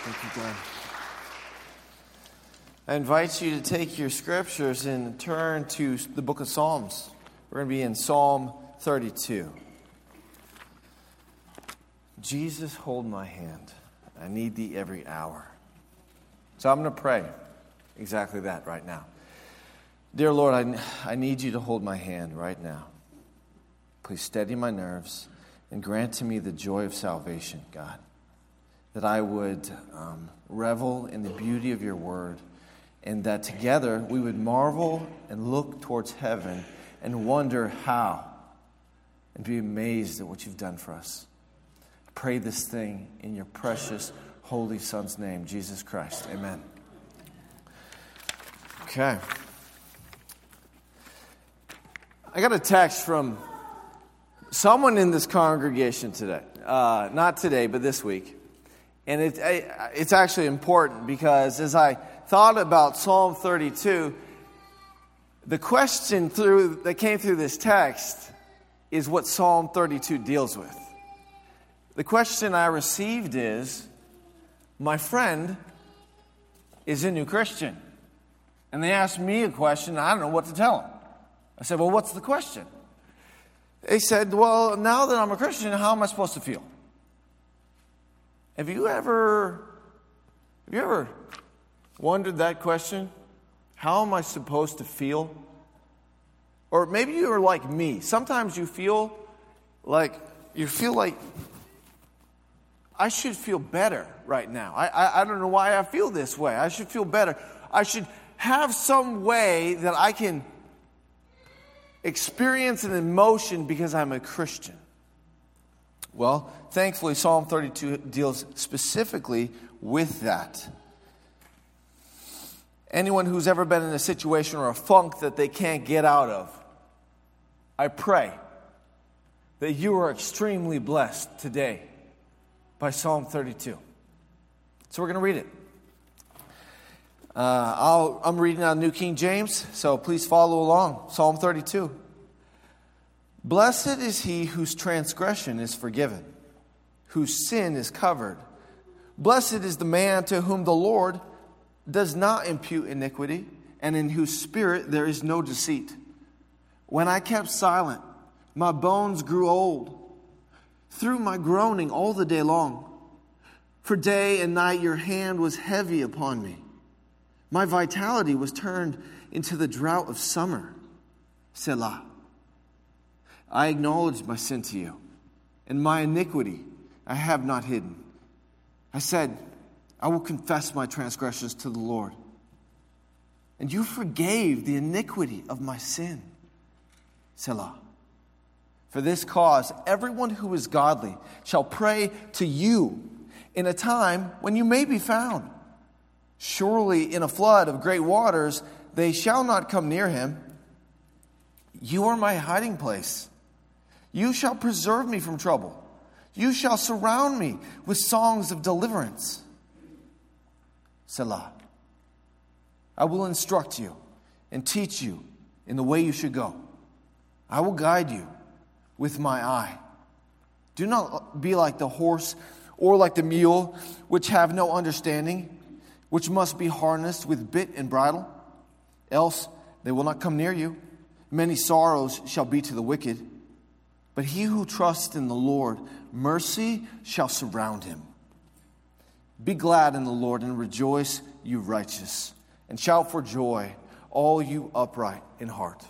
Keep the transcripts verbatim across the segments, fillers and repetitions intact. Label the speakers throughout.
Speaker 1: Thank you, God. I invite you to take your scriptures and turn to the book of Psalms. We're going to be in Psalm thirty-two. Jesus, hold my hand. I need thee every hour. So I'm going to pray exactly that right now. Dear Lord, I, I need you to hold my hand right now. Please steady my nerves and grant to me the joy of salvation, God. That I would um, revel in the beauty of your word, and that together we would marvel and look towards heaven and wonder how, and be amazed at what you've done for us. I pray this thing in your precious, holy Son's name, Jesus Christ. Amen. Okay. I got a text from someone in this congregation today. Uh, not today, but this week. And it, it's actually important because as I thought about Psalm thirty-two, the question through that came through this text is what Psalm thirty-two deals with. The question I received is, my friend is a new Christian. And they asked me a question, I don't know what to tell them. I said, well, what's the question? They said, well, now that I'm a Christian, how am I supposed to feel? Have you ever, have you ever wondered that question? How am I supposed to feel? Or maybe you are like me. Sometimes you feel like, you feel like, I should feel better right now. I, I, I don't know why I feel this way. I should feel better. I should have some way that I can experience an emotion because I'm a Christian. Well, thankfully, Psalm thirty-two deals specifically with that. Anyone who's ever been in a situation or a funk that they can't get out of, I pray that you are extremely blessed today by Psalm thirty-two. So we're going to read it. Uh, I'll, I'm reading out New King James, so please follow along. Psalm thirty-two. Blessed is he whose transgression is forgiven, whose sin is covered. Blessed is the man to whom the Lord does not impute iniquity, and in whose spirit there is no deceit. When I kept silent, my bones grew old, through my groaning all the day long. For day and night your hand was heavy upon me. My vitality was turned into the drought of summer. Selah. I acknowledged my sin to you, and my iniquity I have not hidden. I said, I will confess my transgressions to the Lord. And you forgave the iniquity of my sin. Selah. For this cause, everyone who is godly shall pray to you in a time when you may be found. Surely in a flood of great waters, they shall not come near him. You are my hiding place. You shall preserve me from trouble. You shall surround me with songs of deliverance. Selah. I will instruct you and teach you in the way you should go. I will guide you with my eye. Do not be like the horse or like the mule, which have no understanding, which must be harnessed with bit and bridle. Else they will not come near you. Many sorrows shall be to the wicked. But he who trusts in the Lord, mercy shall surround him. Be glad in the Lord and rejoice, you righteous, and shout for joy, all you upright in heart.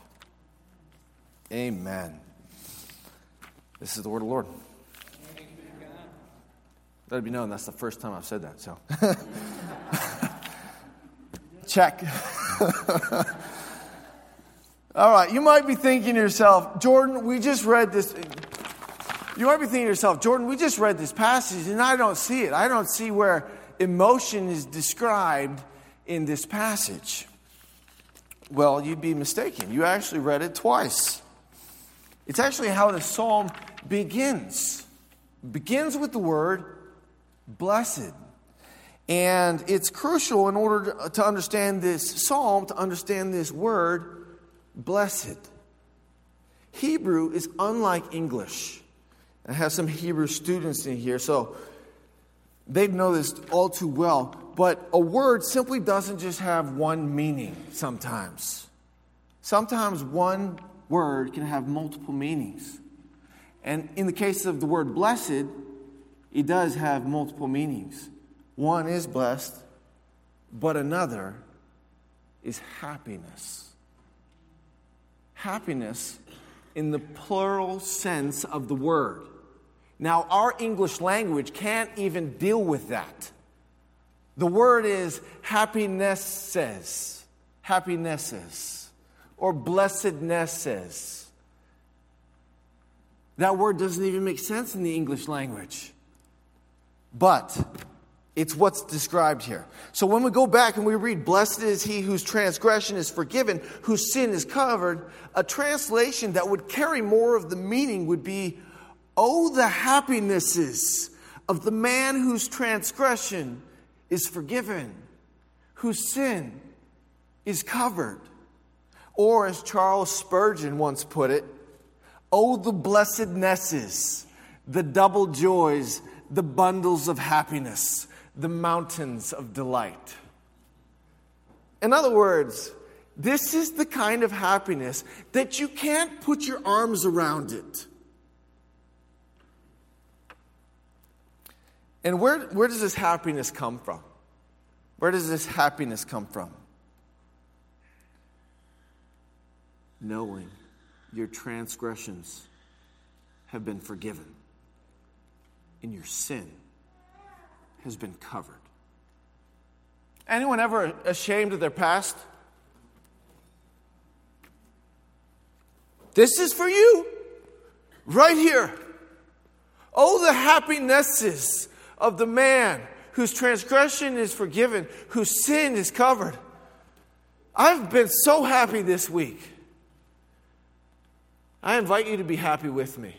Speaker 1: Amen. This is the word of the Lord. Let it be known that's the first time I've said that, so. Check. All right, you might be thinking to yourself, Jordan, we just read this. You might be thinking to yourself, Jordan, we just read this passage and I don't see it. I don't see where emotion is described in this passage. Well, you'd be mistaken. You actually read it twice. It's actually how the psalm begins. It begins with the word blessed. And it's crucial in order to understand this psalm, to understand this word blessed. Hebrew is unlike English. I have some Hebrew students in here, so They know this all too well, but a word simply doesn't just have one meaning sometimes. Sometimes one word can have multiple meanings. And in the case of the word blessed, it does have multiple meanings. One is blessed, but another is happiness. Happiness in the plural sense of the word. Now, our English language can't even deal with that. The word is happinesses, happinesses, or blessednesses. That word doesn't even make sense in the English language. But it's what's described here. So when we go back and we read, blessed is he whose transgression is forgiven, whose sin is covered, a translation that would carry more of the meaning would be, oh, the happinesses of the man whose transgression is forgiven, whose sin is covered. Or as Charles Spurgeon once put it, oh, the blessednesses, the double joys, the bundles of happiness, the mountains of delight. In other words, this is the kind of happiness that you can't put your arms around it. And where, where does this happiness come from? Where does this happiness come from? Knowing your transgressions have been forgiven and your sin has been covered. Anyone ever ashamed of their past? This is for you, right here. Oh, the happinesses of the man whose transgression is forgiven, whose sin is covered. I've been so happy this week. I invite you to be happy with me.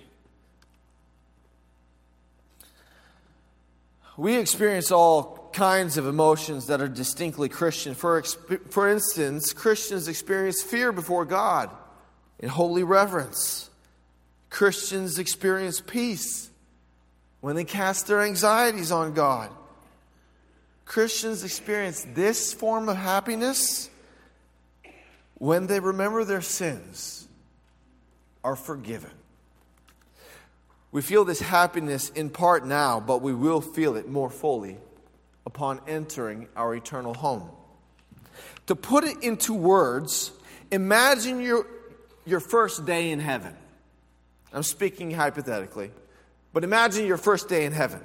Speaker 1: We experience all kinds of emotions that are distinctly Christian. For, for instance, Christians experience fear before God in holy reverence. Christians experience peace when they cast their anxieties on God. Christians experience this form of happiness when they remember their sins are forgiven. We feel this happiness in part now, but we will feel it more fully upon entering our eternal home. To put it into words, imagine your, your first day in heaven. I'm speaking hypothetically, but imagine your first day in heaven.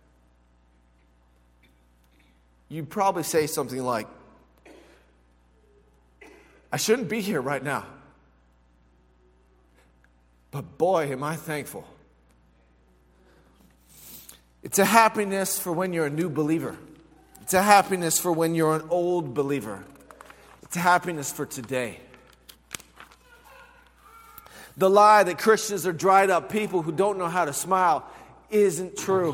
Speaker 1: You'd probably say something like, I shouldn't be here right now. But boy, am I thankful. It's a happiness for when you're a new believer. It's a happiness for when you're an old believer. It's a happiness for today. The lie that Christians are dried up people who don't know how to smile isn't true.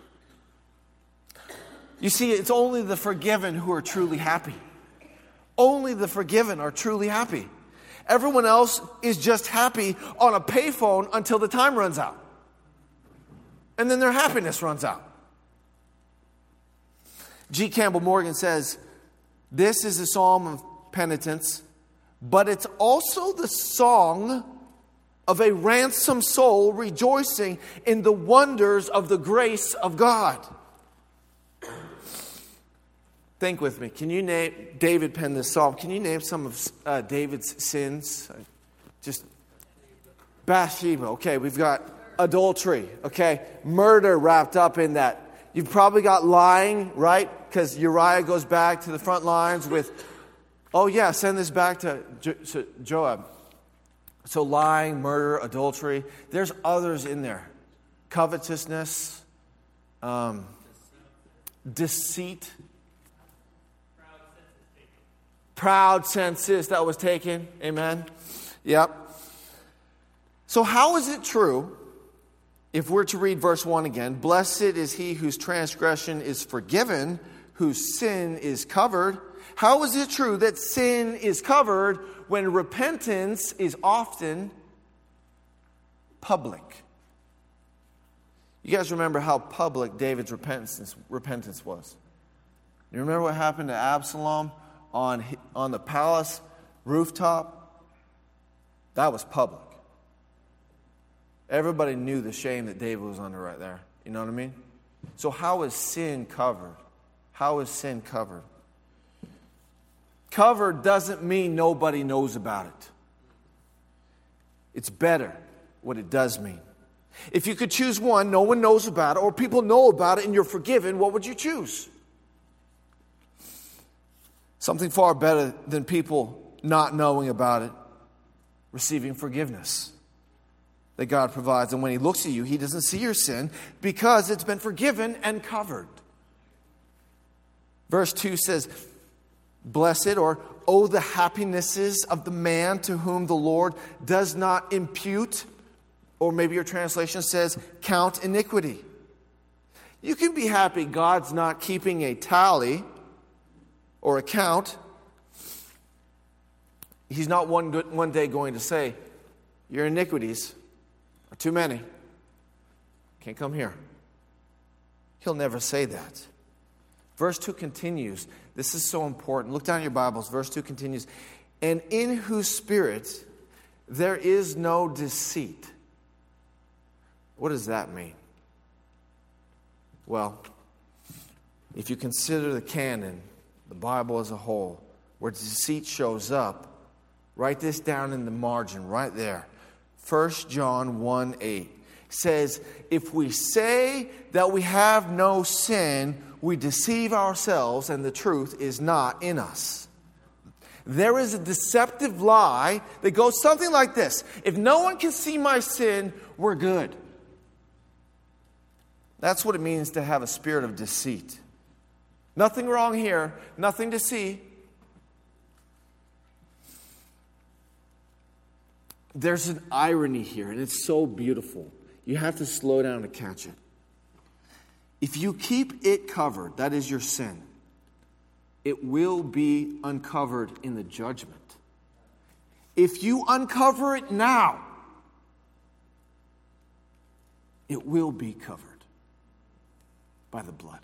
Speaker 1: You see, it's only the forgiven who are truly happy. Only the forgiven are truly happy. Everyone else is just happy on a payphone until the time runs out. And then their happiness runs out. G. Campbell Morgan says, this is a psalm of penitence, but it's also the song of a ransomed soul rejoicing in the wonders of the grace of God. Think with me. Can you name, David penned this psalm. Can you name some of uh, David's sins? Just Bathsheba. Okay, we've got adultery. Okay, murder wrapped up in that. You've probably got lying, right? Because Uriah goes back to the front lines with, oh yeah, send this back to jo- Joab. So lying, murder, adultery. There's others in there. Covetousness, um, deceit. Proud census that was taken. Amen. Yep. So how is it true, if we're to read verse one again, blessed is he whose transgression is forgiven, whose sin is covered. How is it true that sin is covered when repentance is often public? You guys remember how public David's repentance, repentance was? You remember what happened to Absalom on, on the palace rooftop? That was public. Everybody knew the shame that David was under right there. You know what I mean? So how is sin covered? How is sin covered? Covered doesn't mean nobody knows about it. It's better what it does mean. If you could choose one, no one knows about it, or people know about it and you're forgiven, what would you choose? Something far better than people not knowing about it, receiving forgiveness that God provides. And when He looks at you, He doesn't see your sin because it's been forgiven and covered. Verse two says, blessed, or oh, the happinesses of the man to whom the Lord does not impute, or maybe your translation says, count iniquity. You can be happy God's not keeping a tally or a count. He's not one, good, one day going to say, your iniquities are too many. Can't come here. He'll never say that. Verse two continues. This is so important. Look down at your Bibles. Verse two continues. And in whose spirit there is no deceit. What does that mean? Well, if you consider the canon, the Bible as a whole, where deceit shows up, write this down in the margin right there. First John one eight says, if we say that we have no sin, we deceive ourselves and the truth is not in us. There is a deceptive lie that goes something like this. If no one can see my sin, we're good. That's what it means to have a spirit of deceit. Nothing wrong here, nothing to see. There's an irony here, and it's so beautiful. You have to slow down to catch it. If you keep it covered, that is your sin, it will be uncovered in the judgment. If you uncover it now, it will be covered by the blood.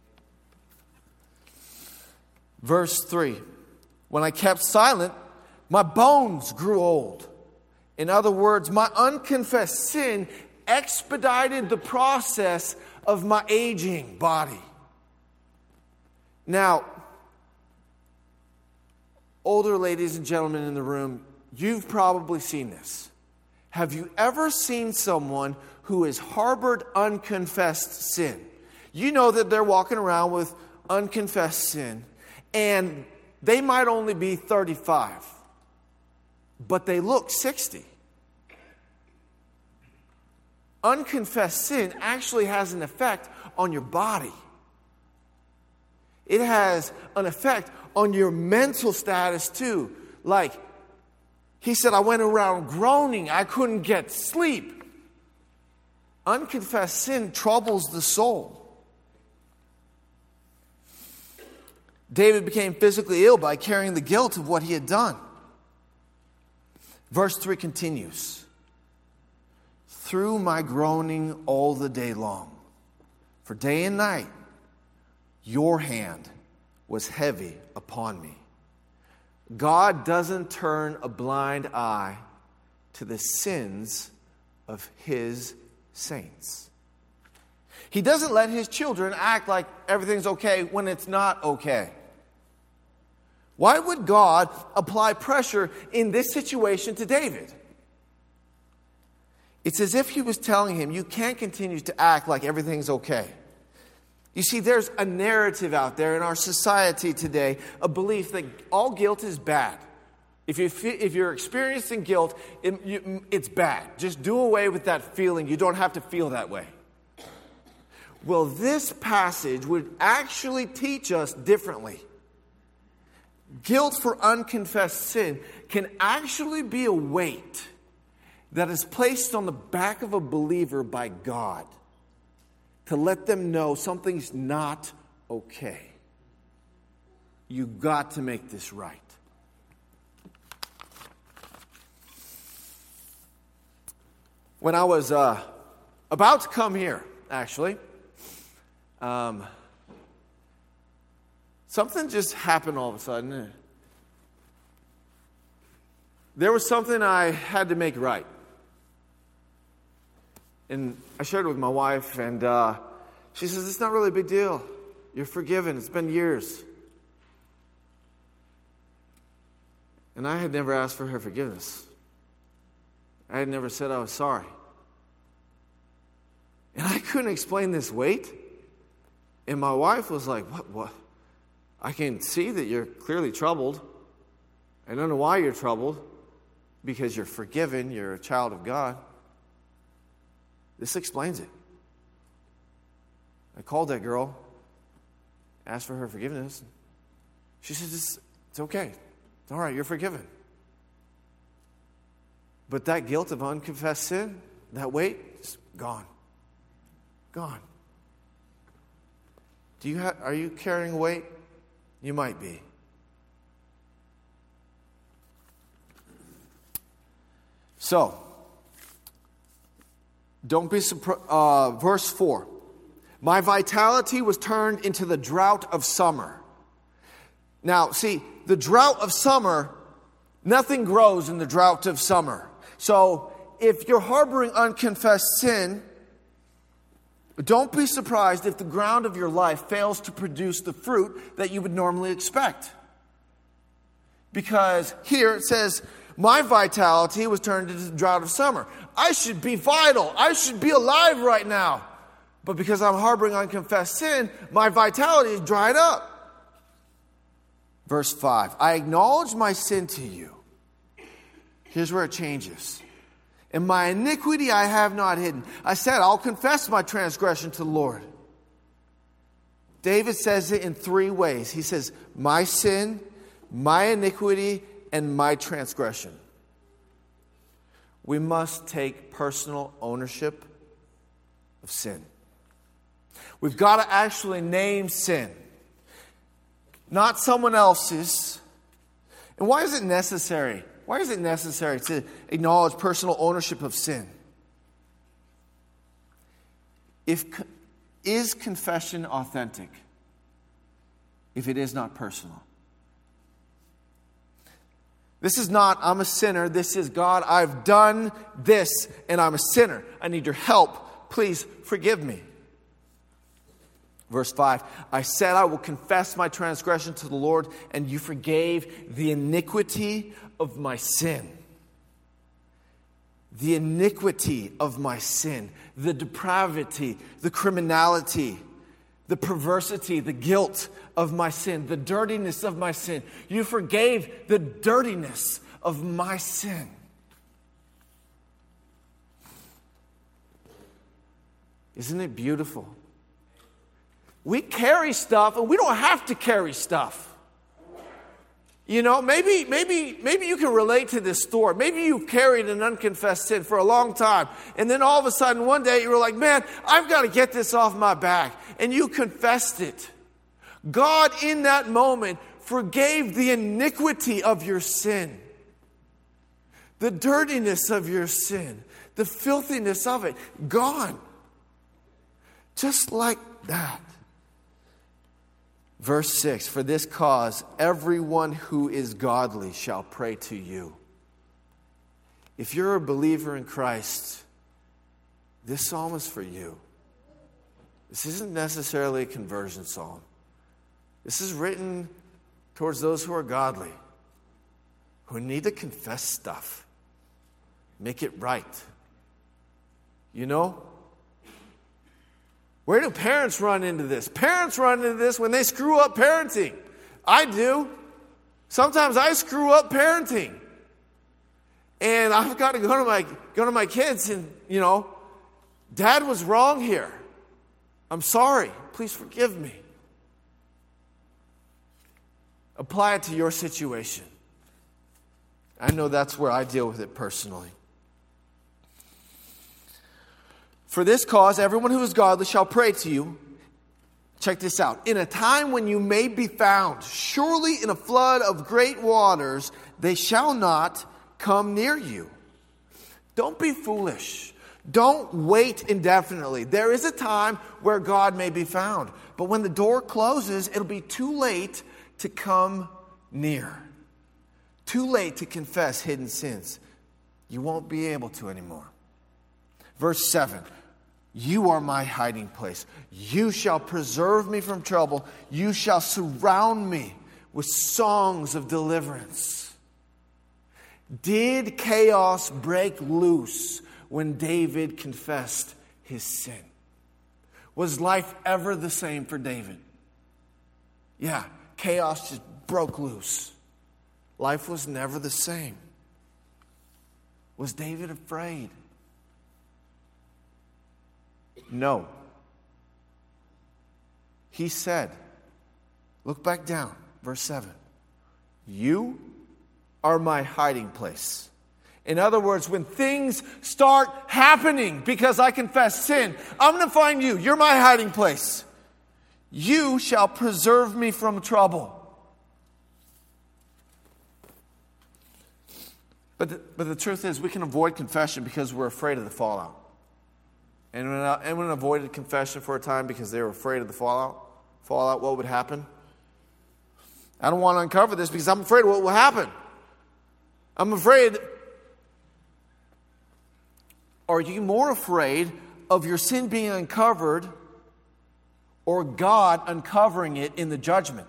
Speaker 1: Verse three, when I kept silent, my bones grew old. In other words, my unconfessed sin expedited the process of my aging body. Now, older ladies and gentlemen in the room, you've probably seen this. Have you ever seen someone who has harbored unconfessed sin? You know that they're walking around with unconfessed sin, and they might only be thirty-five, but they look sixty. Unconfessed sin actually has an effect on your body. It has an effect on your mental status too. Like, he said, I went around groaning. I couldn't get sleep. Unconfessed sin troubles the soul. David became physically ill by carrying the guilt of what he had done. Verse three continues. Through my groaning all the day long, for day and night, your hand was heavy upon me. God doesn't turn a blind eye to the sins of His saints. He doesn't let His children act like everything's okay when it's not okay. Why would God apply pressure in this situation to David? It's as if He was telling him, you can't continue to act like everything's okay. You see, there's a narrative out there in our society today, a belief that all guilt is bad. If, you feel, if you're experiencing guilt, it, you, it's bad. Just do away with that feeling. You don't have to feel that way. Well, this passage would actually teach us differently. Guilt for unconfessed sin can actually be a weight that is placed on the back of a believer by God to let them know something's not okay. You got to make this right. When I was uh, about to come here, actually. Um, something just happened all of a sudden. There was something I had to make right. And I shared it with my wife, and uh, she says, it's not really a big deal. You're forgiven. It's been years. And I had never asked for her forgiveness. I had never said I was sorry. And I couldn't explain this weight. And my wife was like, what, what? I can see that you're clearly troubled. I don't know why you're troubled. Because you're forgiven. You're a child of God. This explains it. I called that girl. Asked for her forgiveness. She said, it's, it's okay. It's all right. You're forgiven. But that guilt of unconfessed sin, that weight, is gone. Gone. Do you have, are you carrying a weight? You might be. So, don't be surprised. Uh, verse four. My vitality was turned into the drought of summer. Now, see, the drought of summer, nothing grows in the drought of summer. So, if you're harboring unconfessed sin, don't be surprised if the ground of your life fails to produce the fruit that you would normally expect. Because here it says, my vitality was turned into the drought of summer. I should be vital. I should be alive right now. But because I'm harboring unconfessed sin, my vitality is dried up. Verse five, I acknowledge my sin to you. Here's where it changes. And my iniquity I have not hidden. I said, I'll confess my transgression to the Lord. David says it in three ways. He says, my sin, my iniquity, and my transgression. We must take personal ownership of sin. We've got to actually name sin, not someone else's. And why is it necessary? Why is it necessary to acknowledge personal ownership of sin? If is confession authentic if it is not personal? This is not, I'm a sinner. This is, God, I've done this and I'm a sinner. I need your help. Please forgive me. Verse five, I said I will confess my transgression to the Lord, and you forgave the iniquity of my sin. The iniquity of my sin, the depravity, the criminality, the perversity, the guilt of my sin, the dirtiness of my sin. You forgave the dirtiness of my sin. Isn't it beautiful? We carry stuff, and we don't have to carry stuff. You know, maybe, maybe, maybe you can relate to this story. Maybe you carried an unconfessed sin for a long time, and then all of a sudden one day you were like, man, I've got to get this off my back. And you confessed it. God in that moment forgave the iniquity of your sin. The dirtiness of your sin. The filthiness of it. Gone. Just like that. Verse six, for this cause, everyone who is godly shall pray to you. If you're a believer in Christ, this psalm is for you. This isn't necessarily a conversion psalm. This is written towards those who are godly, who need to confess stuff, make it right. You know? Where do parents run into this? Parents run into this when they screw up parenting. I do. Sometimes I screw up parenting. And I've got to go to my go to my kids and, you know, Dad was wrong here. I'm sorry. Please forgive me. Apply it to your situation. I know that's where I deal with it personally. For this cause, everyone who is godly shall pray to you. Check this out. In a time when you may be found, surely in a flood of great waters, they shall not come near you. Don't be foolish. Don't wait indefinitely. There is a time where God may be found. But when the door closes, it'll be too late to come near. Too late to confess hidden sins. You won't be able to anymore. Verse seven. You are my hiding place. You shall preserve me from trouble. You shall surround me with songs of deliverance. Did chaos break loose when David confessed his sin? Was life ever the same for David? Yeah, chaos just broke loose. Life was never the same. Was David afraid? No. He said, look back down, verse seven. You are my hiding place. In other words, when things start happening because I confess sin, I'm going to find you. You're my hiding place. You shall preserve me from trouble. But the, but the truth is, we can avoid confession because we're afraid of the fallout. And when anyone avoided confession for a time because they were afraid of the fallout, fallout, what would happen? I don't want to uncover this because I'm afraid of what will happen. I'm afraid. Are you more afraid of your sin being uncovered or God uncovering it in the judgment?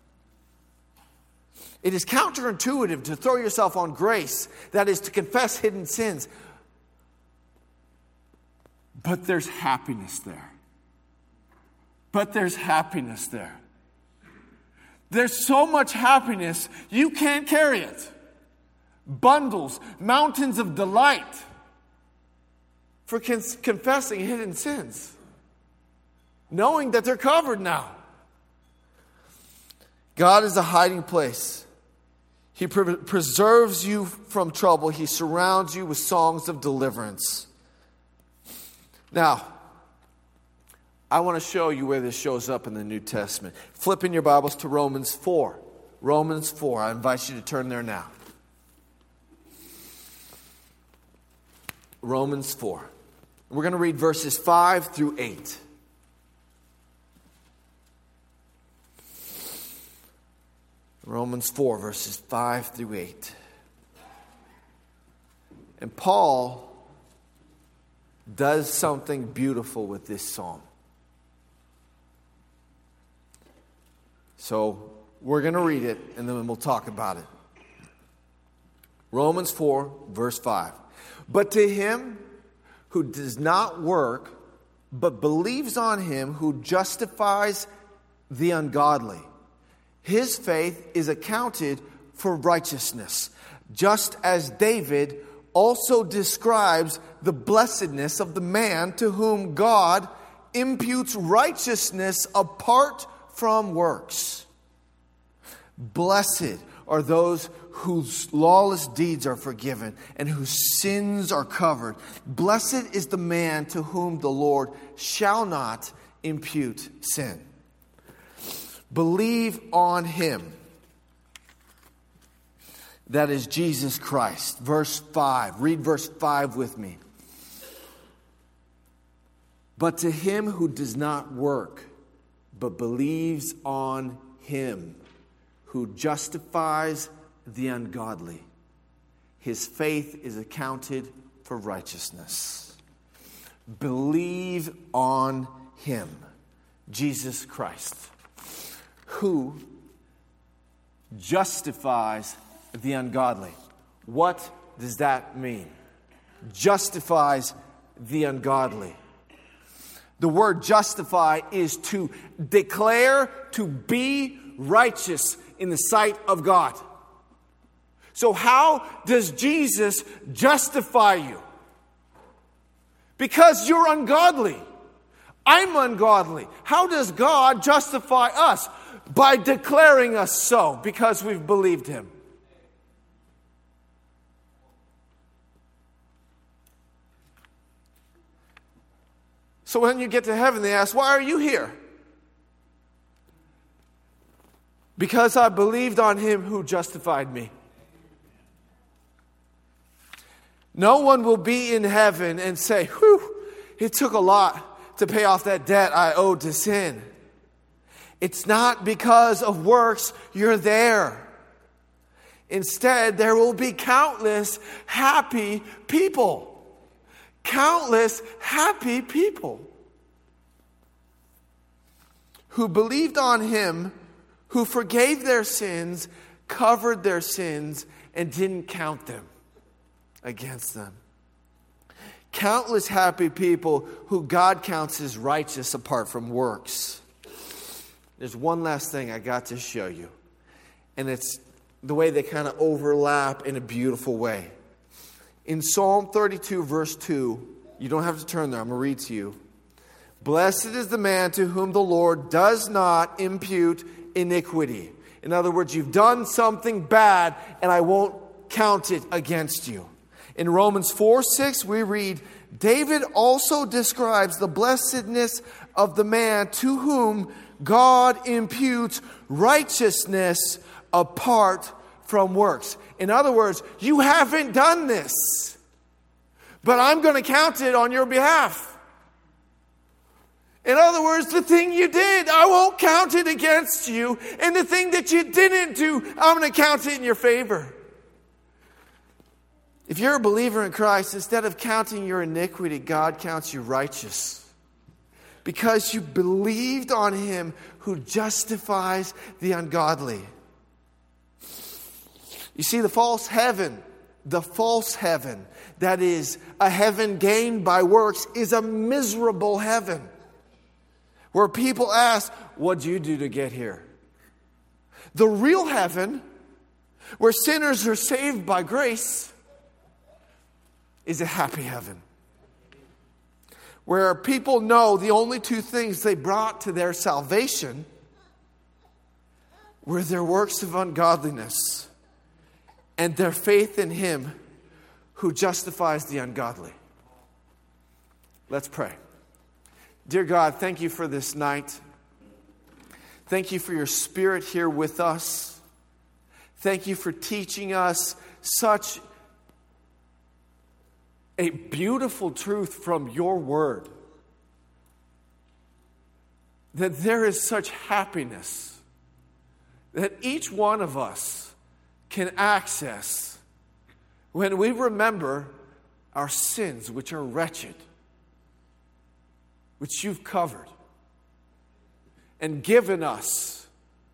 Speaker 1: It is counterintuitive to throw yourself on grace, that is to confess hidden sins. But there's happiness there. But there's happiness there. There's so much happiness, you can't carry it. Bundles, mountains of delight for con- confessing hidden sins. Knowing that they're covered now. God is a hiding place. He pre- preserves you from trouble. He surrounds you with songs of deliverance. Now, I want to show you where this shows up in the New Testament. Flip in your Bibles to Romans four. Romans four. I invite you to turn there now. Romans four. We're going to read verses five through eight. Romans four, verses five through eight. And Paul does something beautiful with this psalm. So we're going to read it and then we'll talk about it. Romans four, verse five. But to him who does not work, but believes on him who justifies the ungodly, his faith is accounted for righteousness, just as David also describes the blessedness of the man to whom God imputes righteousness apart from works. Blessed are those whose lawless deeds are forgiven and whose sins are covered. Blessed is the man to whom the Lord shall not impute sin. Believe on him. That is Jesus Christ. Verse five. Read verse five with me. But to him who does not work, but believes on him who justifies the ungodly, his faith is accounted for righteousness. Believe on him, Jesus Christ, who justifies the ungodly. What does that mean? Justifies the ungodly. The word justify is to declare to be righteous in the sight of God. So how does Jesus justify you? Because you're ungodly. I'm ungodly. How does God justify us? By declaring us so, because we've believed him. So when you get to heaven, they ask, why are you here? Because I believed on him who justified me. No one will be in heaven and say, whew, it took a lot to pay off that debt I owed to sin. It's not because of works you're there. Instead, there will be countless happy people. Countless happy people who believed on Him, who forgave their sins, covered their sins, and didn't count them against them. Countless happy people who God counts as righteous apart from works. There's one last thing I got to show you, and it's the way they kind of overlap in a beautiful way. In Psalm thirty-two, verse two, you don't have to turn there, I'm going to read to you. Blessed is the man to whom the Lord does not impute iniquity. In other words, you've done something bad, and I won't count it against you. In Romans four six, we read, David also describes the blessedness of the man to whom God imputes righteousness apart from works. In other words, you haven't done this, but I'm going to count it on your behalf. In other words, the thing you did, I won't count it against you. And the thing that you didn't do, I'm going to count it in your favor. If you're a believer in Christ, instead of counting your iniquity, God counts you righteous. Because you believed on Him who justifies the ungodly. You see, the false heaven, the false heaven, that is a heaven gained by works, is a miserable heaven. Where people ask, what did you do to get here? The real heaven, where sinners are saved by grace, is a happy heaven. Where people know the only two things they brought to their salvation were their works of ungodliness and their faith in Him who justifies the ungodly. Let's pray. Dear God, thank you for this night. Thank you for your Spirit here with us. Thank you for teaching us such a beautiful truth from your word. That there is such happiness that each one of us can access when we remember our sins, which are wretched, which you've covered and given us,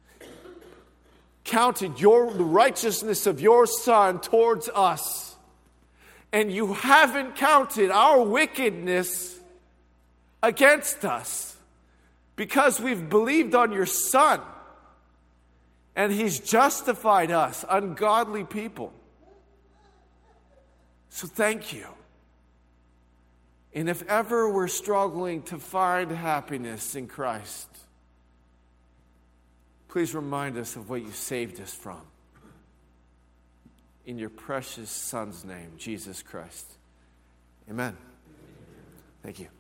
Speaker 1: counted your the righteousness of your Son towards us, and you haven't counted our wickedness against us because we've believed on your Son. And He's justified us, ungodly people. So thank you. And if ever we're struggling to find happiness in Christ, please remind us of what you saved us from. In your precious Son's name, Jesus Christ. Amen. Thank you.